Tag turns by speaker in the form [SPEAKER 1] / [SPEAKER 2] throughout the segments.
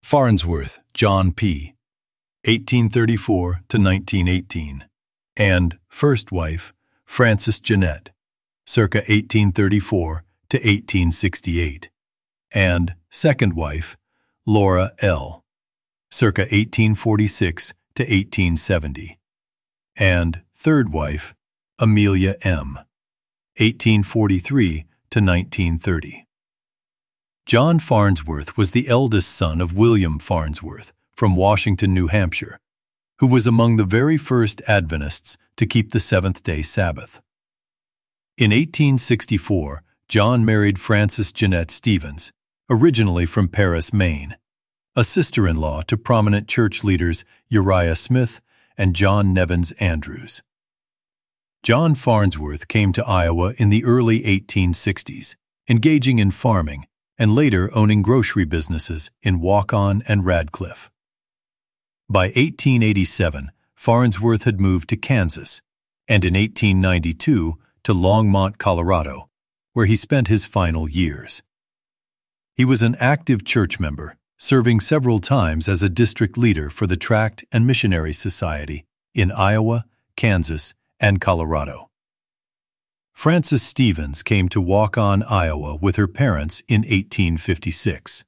[SPEAKER 1] Farnsworth, John P. 1834 to 1918, and first wife, Frances Jeanette, circa 1834 to 1868, and second wife, Laura L., circa 1846 to 1870, and third wife, Amelia M., 1843 to 1930. John Farnsworth was the eldest son of William Farnsworth from Washington, New Hampshire, who was among the very first Adventists to keep the seventh-day Sabbath. In 1864, John married Frances Jeanette Stevens, originally from Paris, Maine, a sister-in-law to prominent church leaders Uriah Smith and John Nevins Andrews. John Farnsworth came to Iowa in the early 1860s, engaging in farming and later owning grocery businesses in Waukon and Radcliffe. By 1887, Farnsworth had moved to Kansas, and in 1892 to Longmont, Colorado, where he spent his final years. He was an active church member, serving several times as a district leader for the Tract and Missionary Society in Iowa, Kansas, and Colorado. Frances Stevens came to Waukon, Iowa with her parents in 1856.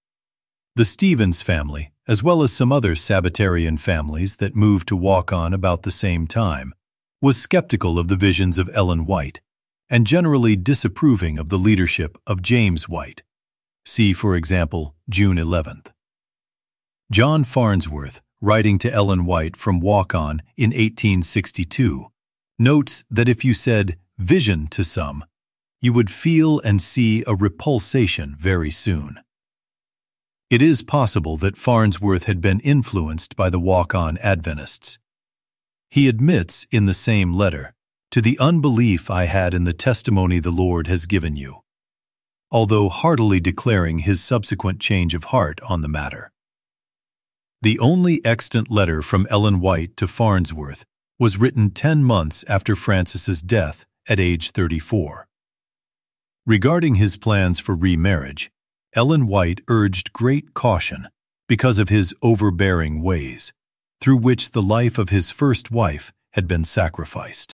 [SPEAKER 1] The Stevens family, as well as some other Sabbatarian families that moved to Waukon about the same time, was skeptical of the visions of Ellen White and generally disapproving of the leadership of James White. See, for example, June 11th. John Farnsworth, writing to Ellen White from Waukon in 1862, notes that if you said vision to some, you would feel and see a repulsation very soon. It is possible that Farnsworth had been influenced by the Waukon Adventists. He admits in the same letter, "To the unbelief I had in the testimony the Lord has given you," although heartily declaring his subsequent change of heart on the matter. The only extant letter from Ellen White to Farnsworth was written 10 months after Frances's death at age 34. Regarding his plans for remarriage, Ellen White urged great caution because of his overbearing ways, through which the life of his first wife had been sacrificed.